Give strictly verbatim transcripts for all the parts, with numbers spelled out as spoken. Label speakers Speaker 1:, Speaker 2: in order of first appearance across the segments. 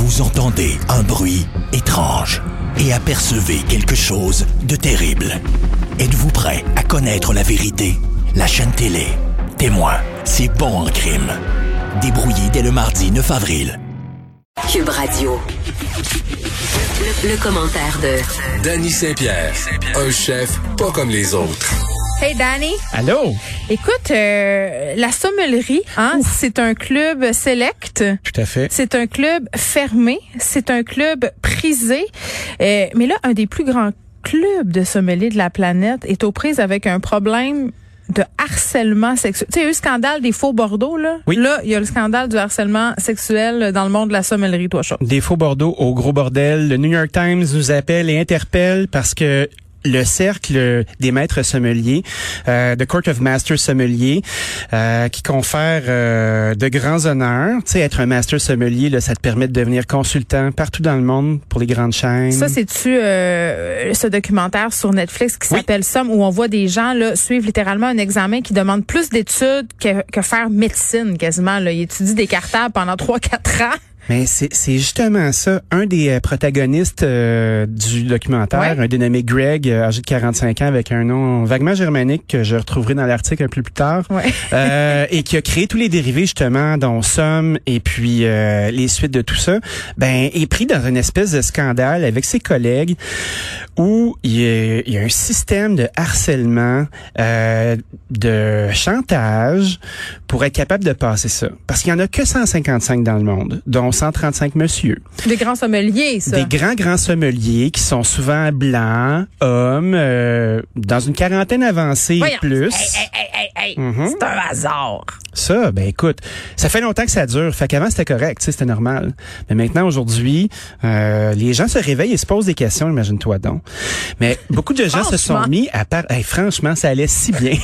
Speaker 1: Vous entendez un bruit étrange et apercevez quelque chose de terrible. Êtes-vous prêt à connaître la vérité? La chaîne télé Témoin, c'est bon en crime. Débrouillé dès le mardi neuf avril.
Speaker 2: Cube Radio. Le, le commentaire de
Speaker 3: Danny Saint-Pierre, un chef pas comme les autres.
Speaker 4: Hey Danny.
Speaker 5: Allô?
Speaker 4: Écoute, euh, la sommellerie, hein, c'est un club select.
Speaker 5: Tout à fait.
Speaker 4: C'est un club fermé. C'est un club prisé. Euh, mais là, un des plus grands clubs de sommeliers de la planète est aux prises avec un problème de harcèlement sexuel. Tu sais, il y a eu le scandale des faux Bordeaux, là.
Speaker 5: Oui.
Speaker 4: Là, il y a le scandale du harcèlement sexuel dans le monde de la sommellerie, toi, chose.
Speaker 5: Des faux Bordeaux au gros bordel. Le New York Times nous appelle et interpelle parce que le cercle des maîtres sommeliers, euh, The Court of Master Sommelier, euh, qui confère euh, de grands honneurs. Tu sais, être un master sommelier, là, ça te permet de devenir consultant partout dans le monde pour les grandes chaînes.
Speaker 4: Ça, c'est-tu euh, ce documentaire sur Netflix qui
Speaker 5: Oui.
Speaker 4: s'appelle Somme, où on voit des gens là suivre littéralement un examen qui demande plus d'études que, que faire médecine quasiment. Là. Ils étudient des cartables pendant trois quatre ans.
Speaker 5: Mais c'est c'est justement ça. Un des euh, protagonistes euh, du documentaire,
Speaker 4: Ouais.
Speaker 5: un dénommé Greg, euh, âgé de quarante-cinq ans, avec un nom vaguement germanique que je retrouverai dans l'article un peu plus tard,
Speaker 4: Ouais.
Speaker 5: euh, et qui a créé tous les dérivés justement, dont Somme et puis euh, les suites de tout ça, ben est pris dans une espèce de scandale avec ses collègues où il y a, il y a un système de harcèlement, euh, de chantage pour être capable de passer ça. Parce qu'il y en a que cent cinquante-cinq dans le monde, dont cent trente-cinq monsieur.
Speaker 4: Des grands sommeliers, ça.
Speaker 5: Des grands, grands sommeliers qui sont souvent blancs, hommes, euh, dans une quarantaine avancée
Speaker 4: Voyons.
Speaker 5: et plus.
Speaker 4: Hey, hey, hey, hey, hey.
Speaker 5: Mhm.
Speaker 4: C'est un hasard.
Speaker 5: Ça, ben écoute, ça fait longtemps que ça dure. Fait qu'avant, c'était correct, tu sais, c'était normal. Mais maintenant, aujourd'hui, euh, les gens se réveillent et se posent des questions, imagine-toi donc. Mais beaucoup de gens se sont
Speaker 4: Franchement.
Speaker 5: mis à part... Hey, franchement, ça allait si bien.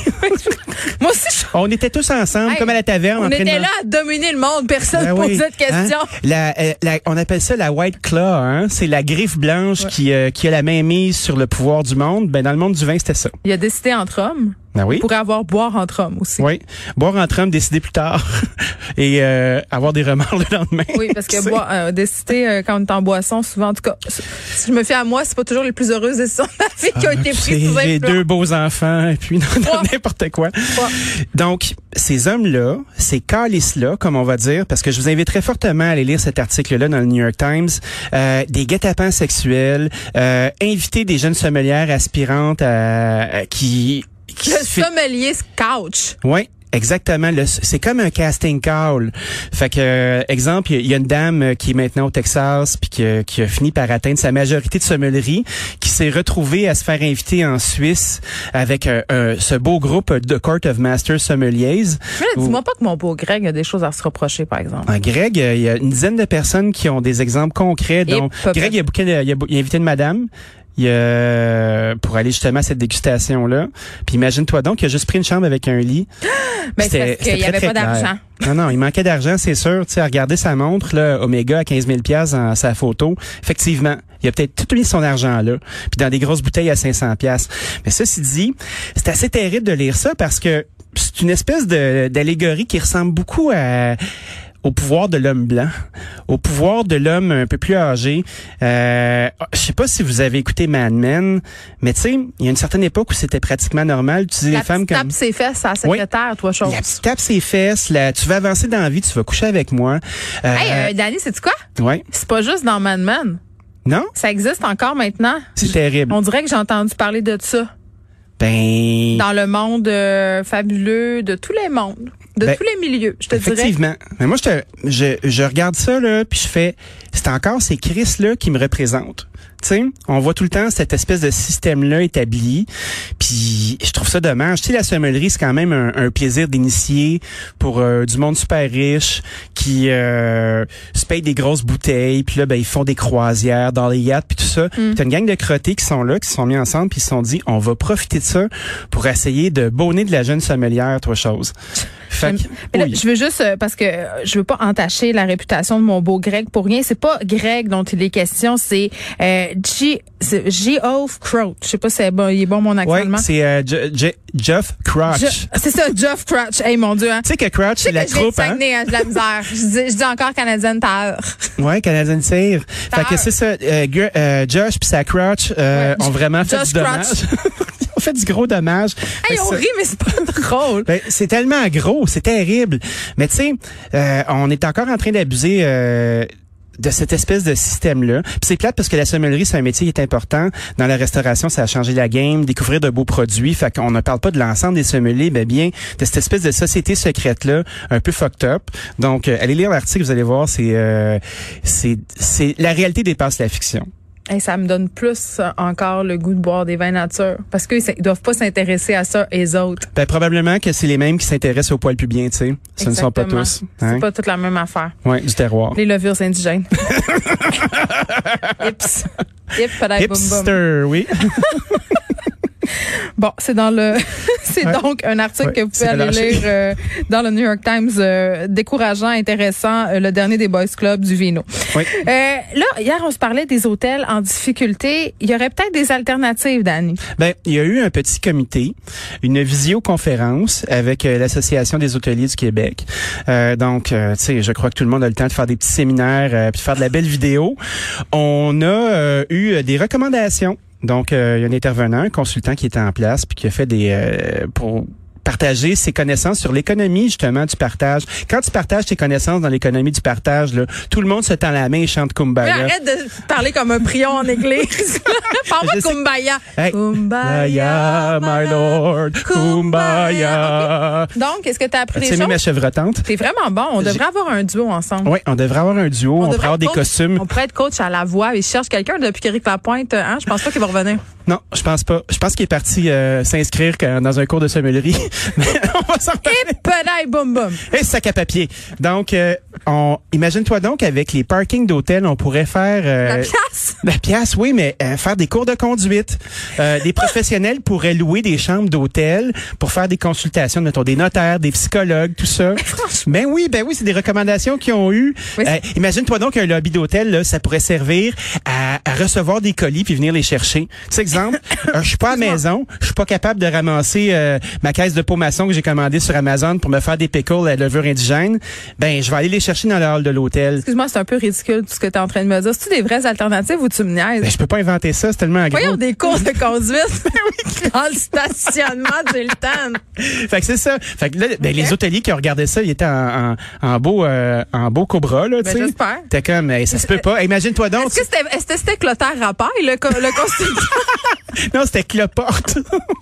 Speaker 4: Moi aussi, je...
Speaker 5: On était tous ensemble,
Speaker 4: Hey,
Speaker 5: comme à la taverne.
Speaker 4: on
Speaker 5: en train
Speaker 4: était
Speaker 5: de...
Speaker 4: là à dominer le monde. Personne ne
Speaker 5: Ben oui,
Speaker 4: posait de questions.
Speaker 5: hein? La, euh, la, on appelle ça la white claw, hein? C'est la griffe blanche
Speaker 4: Ouais.
Speaker 5: qui, euh, qui a la main mise sur le pouvoir du monde. Ben dans le monde du vin, c'était ça.
Speaker 4: Il a décidé entre hommes.
Speaker 5: Ben oui.
Speaker 4: Il pourrait avoir boire entre hommes aussi.
Speaker 5: Oui. Boire entre hommes, décider plus tard et euh, avoir des remords le lendemain.
Speaker 4: Oui, parce que
Speaker 5: Tu sais.
Speaker 4: boire, euh, décider euh, quand on est en boisson, souvent, en tout cas, si je me fie à moi, c'est pas toujours les plus heureuses décisions de ma vie qui ont été
Speaker 5: C'est
Speaker 4: prises sous
Speaker 5: les
Speaker 4: influence.
Speaker 5: deux beaux enfants et puis non, non,
Speaker 4: Ouais.
Speaker 5: n'importe quoi.
Speaker 4: Ouais.
Speaker 5: Donc, ces hommes-là, ces calices-là, comme on va dire, parce que je vous inviterais fortement à aller lire cet article-là dans le New York Times, euh, des guet-apens sexuels, euh, inviter des jeunes sommelières aspirantes à, à- qui... qui
Speaker 4: Le
Speaker 5: se fait-
Speaker 4: sommelier couch.
Speaker 5: Oui, exactement. Le- c'est comme un casting call. Fait que, euh, exemple, il y, y a une dame euh, qui est maintenant au Texas puis qui, a- qui a fini par atteindre sa majorité de sommellerie, qui s'est retrouvée à se faire inviter en Suisse avec euh, euh, ce beau groupe de Court of Master Sommeliers.
Speaker 4: Mais là, dis-moi pas que mon beau Greg a des choses à se reprocher, par exemple.
Speaker 5: Ah, Greg, euh, il y a une dizaine de personnes qui ont des exemples concrets. Donc,
Speaker 4: pas
Speaker 5: Greg, il a, bouqué- il, a, il a invité une madame. Il a, pour aller justement à cette dégustation-là. Puis imagine-toi donc qu'il a juste pris une chambre avec un lit.
Speaker 4: Mais
Speaker 5: C'était-
Speaker 4: c'est parce qu'il
Speaker 5: c'était
Speaker 4: y avait
Speaker 5: très,
Speaker 4: pas
Speaker 5: très clair.
Speaker 4: d'argent.
Speaker 5: Non, non, il manquait d'argent, c'est sûr. Tu sais, à regarder sa montre, là, Omega à quinze mille piastres dans sa photo. Effectivement, il a peut-être tout mis son argent là. Puis dans des grosses bouteilles à cinq cents piastres. Mais ceci dit, c'est assez terrible de lire ça parce que c'est une espèce de, d'allégorie qui ressemble beaucoup à... au pouvoir de l'homme blanc, au pouvoir de l'homme un peu plus âgé. Euh, je sais pas si vous avez écouté Mad Men, mais tu sais, il y a une certaine époque où c'était pratiquement normal d'utiliser
Speaker 4: La
Speaker 5: les femmes
Speaker 4: petite
Speaker 5: comme...
Speaker 4: tape ses fesses à la secrétaire, toi, chose.
Speaker 5: La petite tape ses fesses, là, tu vas avancer dans la vie, tu vas coucher avec moi. Euh,
Speaker 4: Hey, euh, Danny, sais-tu quoi?
Speaker 5: ouais.
Speaker 4: C'est pas juste dans Mad Men.
Speaker 5: Non?
Speaker 4: Ça existe encore maintenant.
Speaker 5: C'est terrible.
Speaker 4: On dirait que j'ai entendu parler de ça.
Speaker 5: Ben...
Speaker 4: Dans le monde euh, fabuleux, de tous les mondes, de
Speaker 5: Ben,
Speaker 4: tous les milieux, je te dirais.
Speaker 5: Effectivement. Mais moi, je, te, je, je regarde ça, là, puis je fais... C'est encore ces Chris-là qui me représentent. Tu sais, on voit tout le temps cette espèce de système-là établi. Puis je trouve ça dommage. Tu sais, la sommellerie, c'est quand même un, un plaisir d'initier pour euh, du monde super riche qui euh, se paye des grosses bouteilles. Puis là, ben ils font des croisières dans les yachts puis tout ça. Puis t'as une gang de crottés qui sont là, qui se sont mis ensemble puis ils se sont dit, on va profiter de ça pour essayer de bonner de la jeune sommelière, toi chose. Fait que,
Speaker 4: Mais là,
Speaker 5: oui.
Speaker 4: je veux juste, euh, parce que euh, je veux pas entacher la réputation de mon beau Greg pour rien. C'est pas Greg dont il est question, c'est euh, G, c'est Geoff Crouch. Je sais pas si c'est bon, il est bon mon accent
Speaker 5: Ouais,
Speaker 4: allemand.
Speaker 5: c'est euh, Je- Je- Geoff Crouch.
Speaker 4: Je- c'est ça, Geoff Crouch. Hey, mon Dieu, hein.
Speaker 5: Tu sais que Crouch, c'est la
Speaker 4: Je viens de
Speaker 5: troupe, hein?
Speaker 4: Saguenay, hein, j'ai de la misère. je, dis, je dis encore Canadienne Tire.
Speaker 5: Ouais, Canadian Tire. Fait que c'est ça, euh, Gu- euh, Josh puis sa Crouch euh,
Speaker 4: Ouais,
Speaker 5: ont vraiment fait
Speaker 4: Josh
Speaker 5: du dommage. Ils ont fait du gros dommage.
Speaker 4: Hey,
Speaker 5: Fait que
Speaker 4: on
Speaker 5: ça-
Speaker 4: rit, mais c'est pas drôle.
Speaker 5: Ben, c'est tellement gros, c'est terrible. Mais tu sais, euh, on est encore en train d'abuser euh, de cette espèce de système-là. Puis c'est plate parce que la sommellerie, c'est un métier qui est important. Dans la restauration, ça a changé la game, découvrir de beaux produits. Fait qu'on ne parle pas de l'ensemble des sommeliers, mais bien de cette espèce de société secrète-là, un peu fucked up. Donc, euh, allez lire l'article, vous allez voir, c'est, euh, c'est, c'est, la réalité dépasse la fiction.
Speaker 4: Hey, ça me donne plus euh, encore le goût de boire des vins nature. Parce qu'ils s- ils doivent pas s'intéresser à ça, les autres.
Speaker 5: Ben, probablement que c'est les mêmes qui s'intéressent au poil pubien, tu sais. Ce ne sont pas
Speaker 4: Exactement.
Speaker 5: tous.
Speaker 4: C'est
Speaker 5: Hein?
Speaker 4: pas toute la même affaire.
Speaker 5: Ouais, du terroir.
Speaker 4: Les levures indigènes. Hips. Hip, padaï, boum, boum.
Speaker 5: Hipster, oui.
Speaker 4: Bon, c'est dans le, c'est
Speaker 5: Ouais.
Speaker 4: donc un article
Speaker 5: Ouais,
Speaker 4: que vous pouvez
Speaker 5: c'est
Speaker 4: aller
Speaker 5: relâché.
Speaker 4: lire euh, dans le New York Times, euh, décourageant, intéressant, euh, le dernier des Boys Club du Vino.
Speaker 5: Oui.
Speaker 4: Euh, là, hier, on se parlait des hôtels en difficulté. Il y aurait peut-être des alternatives, Dani.
Speaker 5: Ben, il y a eu un petit comité, une visioconférence avec euh, l'Association des hôteliers du Québec. Euh, donc, euh, tu sais, je crois que tout le monde a le temps de faire des petits séminaires euh, puis de faire de la belle vidéo. On a euh, eu des recommandations. Donc, euh, il y a un intervenant, un consultant qui était en place puis qui a fait des euh, pour partager ses connaissances sur l'économie justement du partage. Quand tu partages tes connaissances dans l'économie du partage, là, tout le monde se tend la main et chante
Speaker 4: Mais
Speaker 5: Kumbaya.
Speaker 4: arrête de parler comme un prion en église. Parle-moi
Speaker 5: Je
Speaker 4: de
Speaker 5: sais.
Speaker 4: Kumbaya.
Speaker 5: Hey. Kumbaya, my lord, Kumbaya.
Speaker 4: OK. Donc, est-ce que tu as appris
Speaker 5: As-tu
Speaker 4: des
Speaker 5: aimé ma
Speaker 4: choses?
Speaker 5: chevrotante?
Speaker 4: T'es vraiment bon. On devrait avoir un duo ensemble.
Speaker 5: Oui, on devrait avoir un duo, on,
Speaker 4: devrait
Speaker 5: pourrait avoir
Speaker 4: être
Speaker 5: des
Speaker 4: coach-
Speaker 5: costumes.
Speaker 4: On pourrait être coach à la voix. Il cherche quelqu'un depuis qu'Éric Lapointe. Hein? Je pense pas qu'il va revenir.
Speaker 5: Non, je pense pas. Je pense qu'il est parti euh, s'inscrire quand- dans un cours de sommellerie. Mais on va s'en reparler.
Speaker 4: Et pedaille, boum, boum.
Speaker 5: Et sac à papier. Donc, euh, on imagine-toi donc avec les parkings d'hôtels, on pourrait faire euh,
Speaker 4: La pièce.
Speaker 5: la pièce, oui, mais euh, faire des cours de conduite. Euh, des professionnels pourraient louer des chambres d'hôtel pour faire des consultations, mettons des notaires, des psychologues, tout ça. Ben oui, ben oui, c'est des recommandations qu'ils ont eues.
Speaker 4: Oui,
Speaker 5: Euh, imagine-toi donc un lobby d'hôtel, là, ça pourrait servir à, à recevoir des colis puis venir les chercher. Tu sais, exemple, euh, je suis pas à la maison, je suis pas capable de ramasser euh, ma caisse de peau maçon que j'ai commandée sur Amazon pour me faire des pickles à levure indigène. Ben, je vais aller les chercher dans le hall de l'hôtel.
Speaker 4: Excuse-moi, c'est un peu ridicule tout ce que tu es en train de me dire. C'est-tu des vraies alternatives ou tu me niaises?
Speaker 5: Ben, je peux pas inventer ça, c'est tellement gros.
Speaker 4: Voyons des cours de conduite dans le stationnement du Hilton.
Speaker 5: Fait que c'est ça. Fait que là, ben, les hôteliers qui ont regardé ça, ils étaient en, en, en beau, euh, en beau cobra, là, tu
Speaker 4: Ben,
Speaker 5: sais.
Speaker 4: j'espère.
Speaker 5: T'es comme, hey, ça se peut pas. Imagine-toi donc.
Speaker 4: Est-ce que c'était, est-ce que c'était Clotaire Rapaille, le, co- le consultant?
Speaker 5: Non, c'était Cloporte.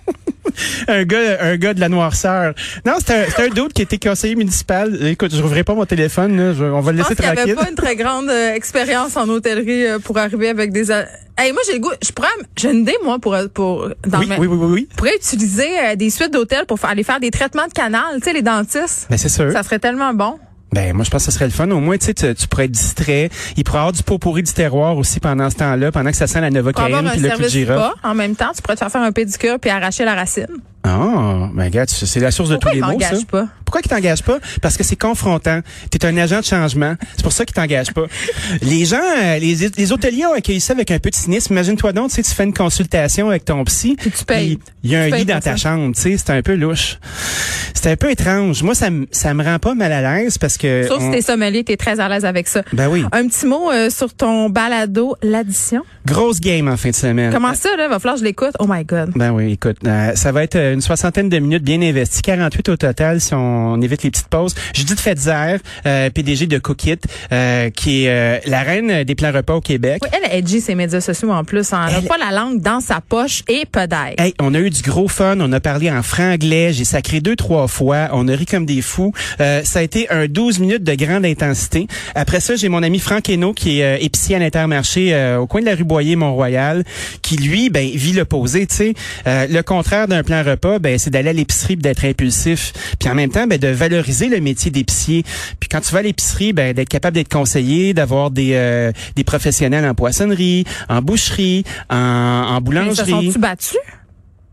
Speaker 5: un gars, un gars de la noirceur. Non, c'était un, c'était un d'autre qui était conseiller municipal. Écoute, je rouvrirai pas mon téléphone, là. Je- on va le
Speaker 4: Je pense
Speaker 5: laisser
Speaker 4: qu'il n'y avait
Speaker 5: tranquille.
Speaker 4: pas une très grande euh, expérience en hôtellerie euh, pour arriver avec des... a- Hey, moi, j'ai le goût... Je pourrais... J'ai une idée, moi, pour... pour dans
Speaker 5: Oui,
Speaker 4: ma-
Speaker 5: oui, oui, oui, oui.
Speaker 4: Je pourrais utiliser euh, des suites d'hôtels pour faire, aller faire des traitements de canal, tu sais, les dentistes.
Speaker 5: Ben, c'est sûr.
Speaker 4: Ça serait tellement bon.
Speaker 5: Ben, moi, je pense que ce serait le fun. Au moins, tu sais, tu, tu pourrais être distrait. Il pourrait y avoir du pot pourri du terroir aussi pendant ce temps-là, pendant que ça sent la
Speaker 4: Pour avoir
Speaker 5: novocaine
Speaker 4: un
Speaker 5: puis le clou de
Speaker 4: service
Speaker 5: girofle.
Speaker 4: spa, en même temps, tu pourrais te faire faire un pédicure puis arracher la racine.
Speaker 5: Ah, ben, regarde, c'est la source de
Speaker 4: Pourquoi
Speaker 5: tous les
Speaker 4: ils
Speaker 5: mots, ça.
Speaker 4: t'engagent pas?
Speaker 5: Pourquoi qu'ils t'engagent pas? Parce que c'est confrontant. T'es un agent de changement. C'est pour ça qu'ils t'engagent pas. Les gens, euh, les, les hôteliers ont accueilli ça avec un peu de cynisme. Imagine-toi donc, tu sais, tu fais une consultation avec ton psy.
Speaker 4: Puis tu payes.
Speaker 5: puis Il y a
Speaker 4: Tu
Speaker 5: un
Speaker 4: payes
Speaker 5: lit dans
Speaker 4: pour
Speaker 5: ta
Speaker 4: ça.
Speaker 5: chambre, tu sais. C'est un peu louche. C'est un peu étrange. Moi, ça me, ça me rend pas mal à l'aise parce que...
Speaker 4: Sauf
Speaker 5: on-
Speaker 4: si t'es sommelier, t'es très à l'aise avec ça.
Speaker 5: Ben oui.
Speaker 4: Un petit mot euh, sur ton balado, l'addition.
Speaker 5: Grosse game en fin de semaine.
Speaker 4: Comment ça, là? Va falloir que je l'écoute. Oh my God.
Speaker 5: Ben oui, écoute, euh, ça va être euh, une soixantaine de minutes bien investies, quarante-huit au total si on évite les petites pauses. Judith Fetzer, euh, P D G de Cookit, euh, qui est euh, la reine des plans repas au Québec.
Speaker 4: Oui, elle est edgy, ses médias sociaux en plus. Hein. Elle n'a
Speaker 5: Elle-
Speaker 4: pas la langue dans sa poche et peut-être.
Speaker 5: Hey, on a eu du gros fun, on a parlé en franglais, j'ai sacré deux, trois fois, on a ri comme des fous. Euh, ça a été un douze minutes de grande intensité. Après ça, j'ai mon ami Franck Hainaut, qui est euh, épicier à l'Intermarché euh, au coin de la rue Boyer, Mont-Royal, qui lui, ben, vit l'opposé, tu sais. Euh, le contraire d'un plan repas, ben, c'est d'aller à l'épicerie pis d'être impulsif. Puis en même temps, ben, de valoriser le métier d'épicier. Puis quand tu vas à l'épicerie, ben, d'être capable d'être conseillé, d'avoir des, euh, des professionnels en poissonnerie, en boucherie, en, en
Speaker 4: Mais
Speaker 5: boulangerie.
Speaker 4: se sont-tu battus?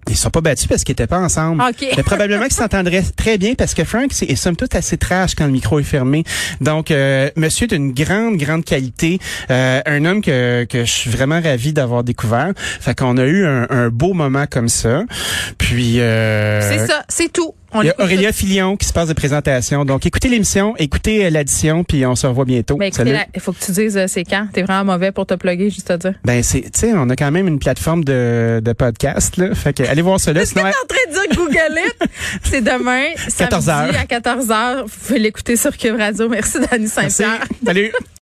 Speaker 5: Ils sont pas battus parce qu'ils étaient pas ensemble.
Speaker 4: Okay.
Speaker 5: Mais probablement qu'ils s'entendraient très bien parce que Frank c'est, est somme toute assez trash quand le micro est fermé. Donc, euh, monsieur d'une grande, grande qualité. Euh, un homme que, que je suis vraiment ravi d'avoir découvert. Fait qu'on a eu un, un beau moment comme ça. Puis... Euh,
Speaker 4: c'est ça, c'est tout. On
Speaker 5: il y a Aurélia Filion qui se passe de présentation. Donc, écoutez l'émission, écoutez euh, l'addition, puis on se revoit bientôt.
Speaker 4: Ben, écoutez, il faut que tu dises euh, c'est quand. T'es vraiment mauvais pour te plugger, juste à dire. Ben,
Speaker 5: c'est, tu sais, on a quand même une plateforme de, de podcast, là. Fait que, allez voir ça là.
Speaker 4: Est-ce que t'es en train de dire Google it? C'est demain,
Speaker 5: quatorze heures.
Speaker 4: Samedi à quatorze heures. Vous pouvez l'écouter sur Cube Radio. Merci, Dany Saint-Pierre.
Speaker 5: Merci. Salut.